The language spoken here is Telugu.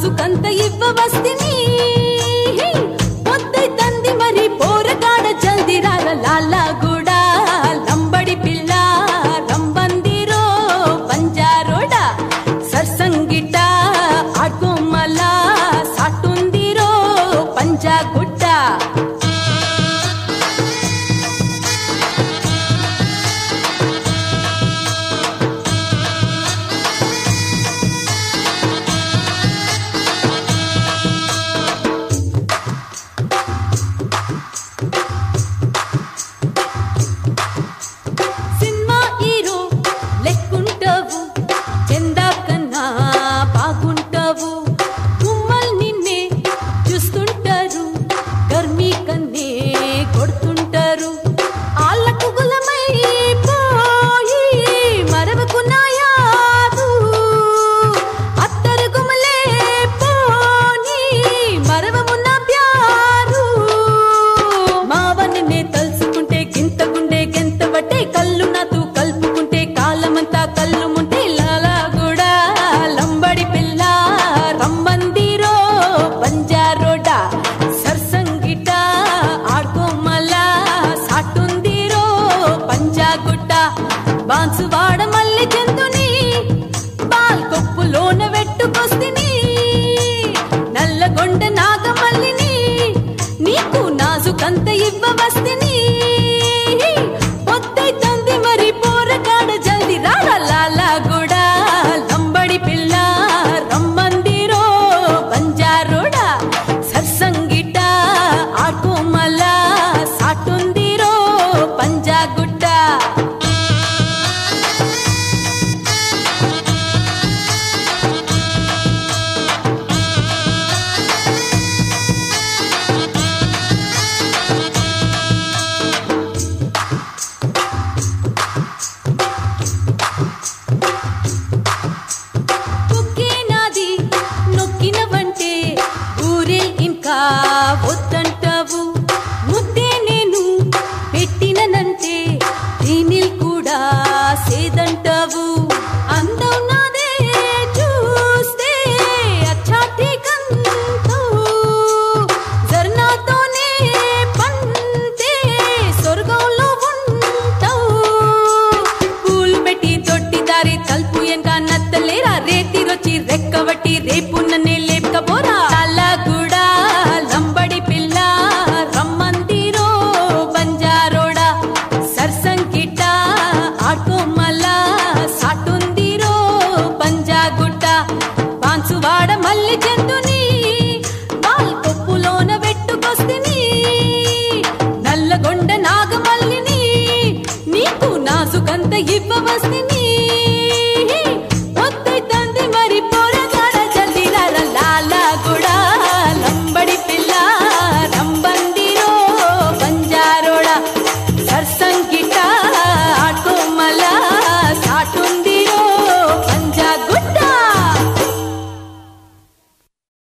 నాజుకంత ఇవ్వవస్తిని పొద్దైతంది మరి పోరగాడ జల్ది రార లాలాగూడా లంబడి పిల్ల రంబందిరో పంజారోడా సర్సంగిట ఆడ్కోమల సాటుందిరో పంజాగుట్ట బాన్సువాడ మల్లి చెందుని బాల్కొప్పులోన వెట్టుకొస్తిని నల్లగొండ నాగమల్లిని నీకు నాజుకంత ఇవ్వవస్తిని పొద్దైతంది మరి పోరగాడ జల్ది రార లాలాగూడా లంబడి పిల్ల రమ్మందిరో బంజారోడా సర్సంగిట ఆడ్కోమల సాటుందిరో పంజాగుట్ట వద్దంటావు ముద్దే నేను పెట్టిననంటే దీనిల్ కూడా సేదంటావు అందం నాదే చూస్తే అచ్చాటి కంతో జర్నాతోనే పంతే స్వర్గంలో ఉంటావు పూలు పెట్టి తొట్టి దారి తలుపు ఎంకా నత్తలేరా రేతి రొచ్చి రెక్కబట్టి రేపు నన్నే లేపకపోరా అలా కూడా లంబడి పిల్ల రమ్మందిరో బంజారోడా సర్సంకిట ఆడ్కోమల సాటుందిరో పంజాగుట్ట బాన్సువాడ మల్లి చెందుని బాల్కొప్పులోన వెట్టుకొస్తిని నల్లగొండ నాగమల్లిని నీకు నాజుకంత ఇవ్వవస్తిని